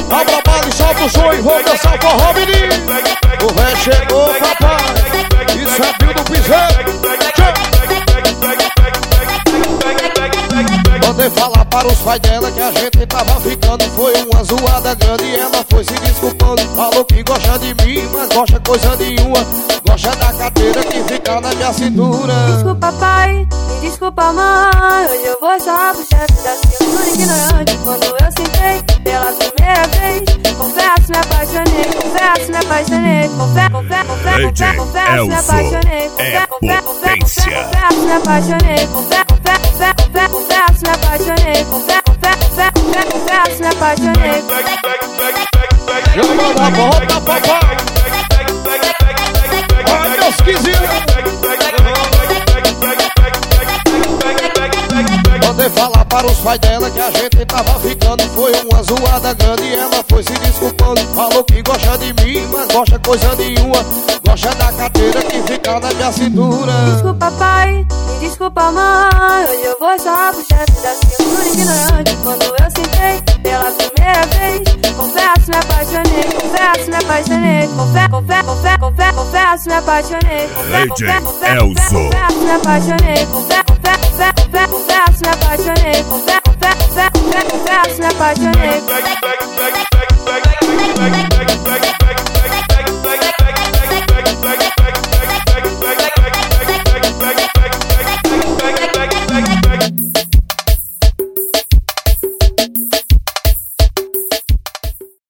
Abra o baile, solta o som e vou dançar o forró, menino. O rei chegou, papai. Isso é Bill do Piseiro. Mandei falar para os pais dela que a gente tava ficando. Foi uma zoada grande e ela foi se desculpando. Falou que gosta de mim, mas gosta coisa nenhuma. Gosta da carteira que fica na minha cintura. Desculpa pai, e desculpa mãe. Hoje eu vou chamar pro chefe da cintura ignorante. Quando eu sentei pela primeira vez, confesso, me apaixonei. Confesso, me apaixonei. Confesso, me apaixonei. Confesso, me apaixonei. Confesso, me apaixonei. Confesso, me apaixonei. Chama na volta, papai. Ai, meus 15 anos. Mandei falar para os pais dela que a gente tava ficando. Foi uma zoada grande e ela foi se desculpando. Falou que gosta de mim, mas gosta coisa nenhuma. Gosta da carteira que fica na minha cintura. Desculpa pai, e desculpa mãe. Hoje eu vou chamar pro chefe da cintura ignorante. Quando eu sentei pela primeira vez, confesso, me apaixonei. Confesso, me apaixonei. Confesso, me apaixonei. Confesso, me apaixonei. Confesso, me apaixonei. Confesso, me apaixonei.